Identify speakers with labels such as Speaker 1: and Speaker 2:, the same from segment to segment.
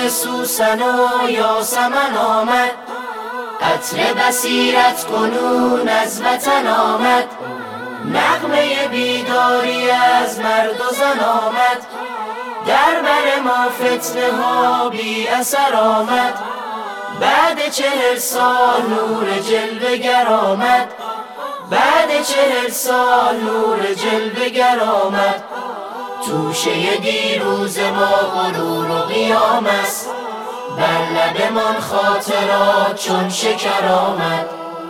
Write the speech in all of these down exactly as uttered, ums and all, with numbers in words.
Speaker 1: سوسن و یاسمن آمد، عطر بصیرت کنون از وطن آمد. نغمه بیداری از مرد و زن آمد، در بر ما فتنه ها بی اثر آمد. بعد چهل سال نور جلوه گر آمد، بعد چهل سال نور جلوه گر آمد. توشه دیروز ما غرور و قیام است، بر لب من خاطرات چون شکر آمد.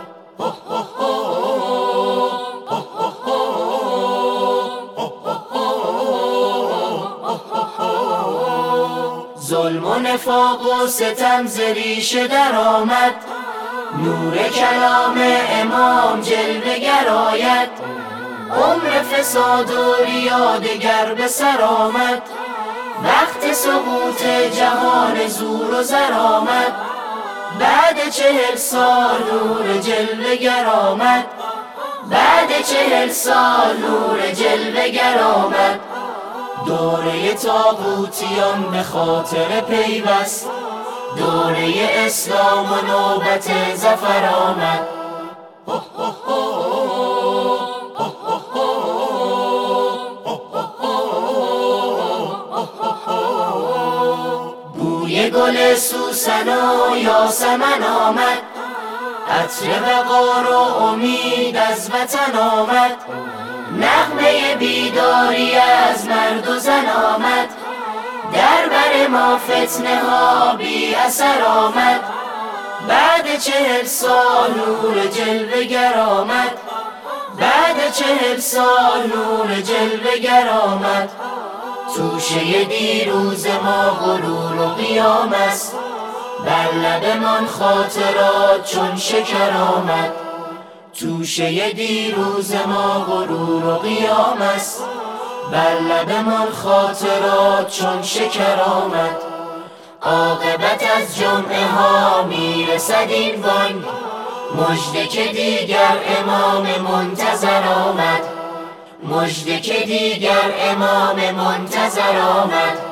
Speaker 1: ظلم و نفاق و ستم ز ریشه در آمد، نور کلام امام جلوه گر آید. عمر فساد و ریا دگر به سر آمد، وقت سقوط جهان زور و زر آمد. بعد چهل سال نور جلوه گر آمد، بعد چهل سال نور جلوه گر آمد. دوره طاغوتیان به خاطر پیوست، دوره اسلام و نوبت ظفر آمد. بوی گل سوسن و یاسمن آمد، عطر وقار و امید از وطن آمد. نغمه بیداری از مرد و زن آمد، در بر ما فتنه ها بی اثر آمد. بعد چهل سال نور جلوه گر آمد، بعد چهل سال نور جلوه گر آمد. توشه دیروز ما غرور و قیام است، بر لب من خاطرات چون شکر آمد. توشه دیروز ما غرور و قیام است، بر لب من خاطرات چون شکر آمد. عاقبت از جمعه ها میرسد این بانگ، مژده که دیگر امام منتظر آمد، مژده که دیگر امام منتظر آمد.